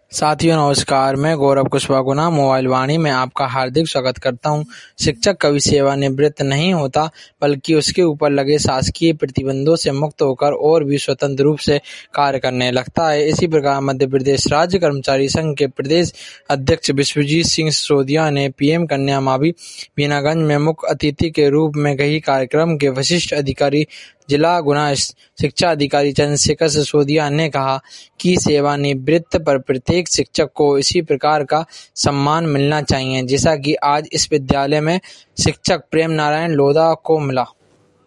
साथियों नमस्कार, मैं गौरव कुशवाहा गुना मोबाइल वाणी में आपका हार्दिक स्वागत करता हूं। शिक्षक कभी सेवानिवृत्त नहीं होता, बल्कि उसके ऊपर लगे शासकीय प्रतिबंधों से मुक्त होकर और भी स्वतंत्र रूप से कार्य करने लगता है। इसी प्रकार मध्य प्रदेश राज्य कर्मचारी संघ के प्रदेश अध्यक्ष विश्वजीत सिंह सिसोदिया ने पीएम कन्या मावी बीनागंज में मुख्य अतिथि के रूप में कही। कार्यक्रम के वरिष्ठ अधिकारी जिला गुना शिक्षा अधिकारी चंद्रशेखर सिसोदिया ने कहा कि सेवानिवृत्त पर प्रत्येक शिक्षक को इसी प्रकार का सम्मान मिलना चाहिए, जैसा कि आज इस विद्यालय में शिक्षक प्रेम नारायण लोधा को मिला।